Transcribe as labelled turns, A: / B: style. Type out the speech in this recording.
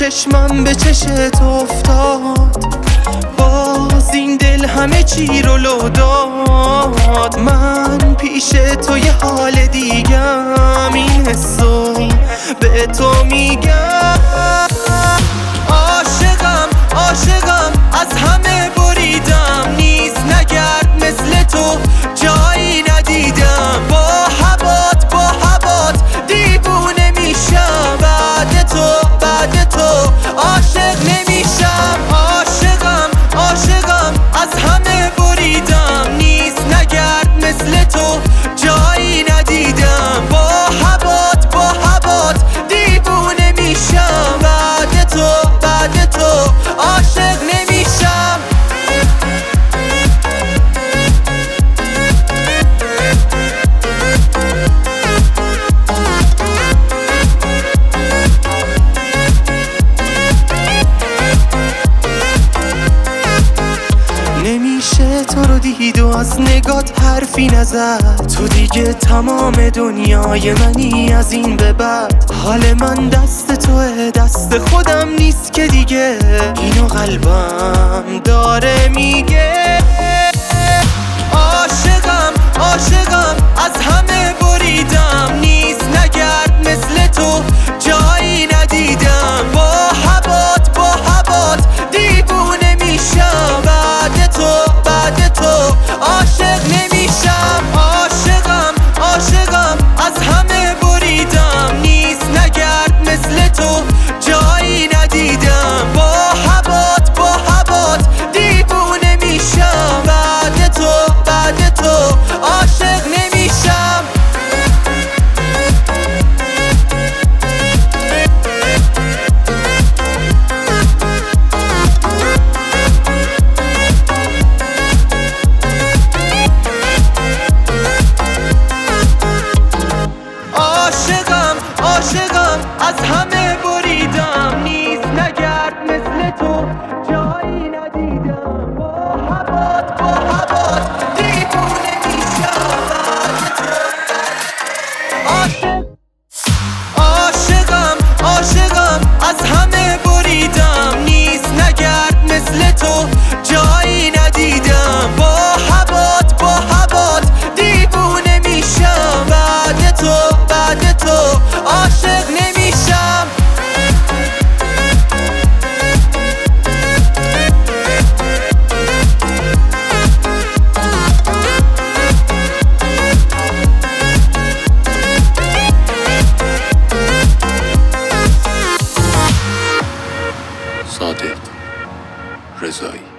A: چشمم به چشت افتاد، باز این دل همه چی رو لو داد. من پیش تو یه حال دیگم، این حسو به تو میگم. عاشقم عاشقم از همه بریدم، نیست نگرد مثل تو جایی ندیدم. با هوات دیوونه میشم، بعد تو عاشق نمیشم. عاشقم عاشقم از همه بریدم، نیست نگرد مثل تو جایی ندیدم. با هوات دیوونه میشم، بعد تو عاشق نمیشم. نمیشه تو رو دید و از نگات حرفی نزد. تو دیگه تمام دنیای منی از این به بعد. حال من دست توه، دست خودم نیست که دیگه. اینو قلبم داره میگه. عاشقم عاشقم از همه بریدم، نیست نگرد مثل تو جایی ندیدم. با هوات دیوونه میشم، بعد تو عاشق نمیشم. عاشقم عاشقم از همه بریدم، نیست نگرد مثل تو جایی ندیدم. با هوات دیوونه میشم، بعد تو عاشق نمیشم. عاشقم عاشقم از همه بریدم، نیست نگرد مثل تو جایی ندیدم. با هوات دیوونه میشم، عاشقم عاشقم از همه بریدم، نیست نگرد مثل تو جایی ندیدم. با هوات دیوونه میشم، بعد تو عاشق نمیشم.
B: صادق رضایی.